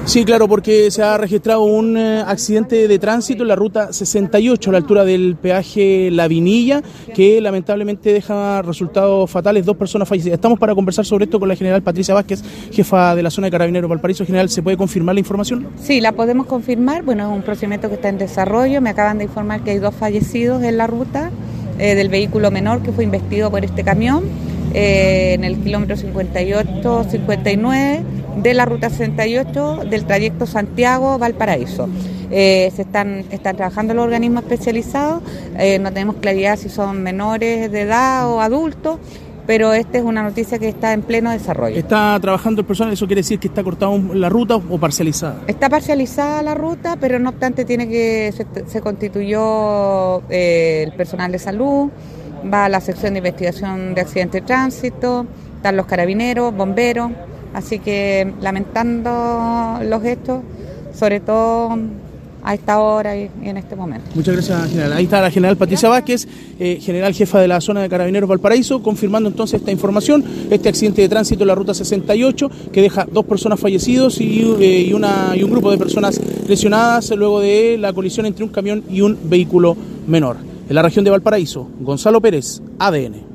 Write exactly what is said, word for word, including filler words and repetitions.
Sí, claro, porque se ha registrado un eh, accidente de tránsito en la ruta sesenta y ocho a la altura del peaje La Vinilla, que lamentablemente deja resultados fatales, dos personas fallecidas. Estamos para conversar sobre esto con la general Patricia Vázquez, jefa de la zona de Carabineros Valparaíso. General, ¿se puede confirmar la información? Sí, la podemos confirmar. Bueno, es un procedimiento que está en desarrollo. Me acaban de informar que hay dos fallecidos en la ruta eh, del vehículo menor que fue investido por este camión eh, en el kilómetro cincuenta y ocho cincuenta y nueve de la ruta sesenta y ocho del trayecto Santiago-Valparaíso. Eh, se están, están trabajando los organismos especializados, eh, no tenemos claridad si son menores de edad o adultos, pero esta es una noticia que está en pleno desarrollo. ¿Está trabajando el personal? ¿Eso quiere decir que está cortada la ruta o parcializada? Está parcializada la ruta, pero no obstante tiene que se, se constituyó eh, el personal de salud, va a la sección de investigación de accidentes de tránsito, están los carabineros, bomberos. Así que lamentando los gestos, sobre todo a esta hora y en este momento. Muchas gracias, general. Ahí está la general Patricia Vázquez, eh, general jefa de la zona de Carabineros Valparaíso, confirmando entonces esta información, este accidente de tránsito en la ruta sesenta y ocho, que deja dos personas fallecidos y, eh, y, una, y un grupo de personas lesionadas luego de la colisión entre un camión y un vehículo menor. En la región de Valparaíso, Gonzalo Pérez, A D N.